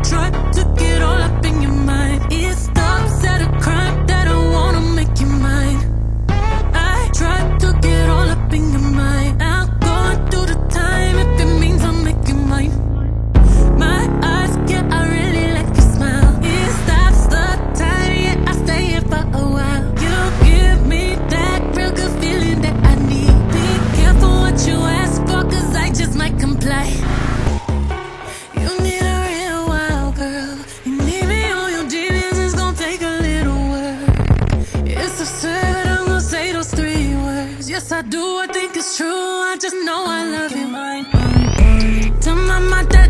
try to get all up in your mind. It stops at a crime that I wanna make you mine. I try to get all up in your mind. I'm going through the time if it means I'll make you mine. My eyes, yeah, I really like your smile. It stops the time, yeah, I stay here for a while. You give me that real good feeling that I need. Be careful what you ask for, cause I just might comply. You need a real wild girl. You need me on your demons, it's gonna take a little work. It's absurd, I'm gonna say those 3 words. Yes, I do, I think it's true, I just know I love you. Tell my mom that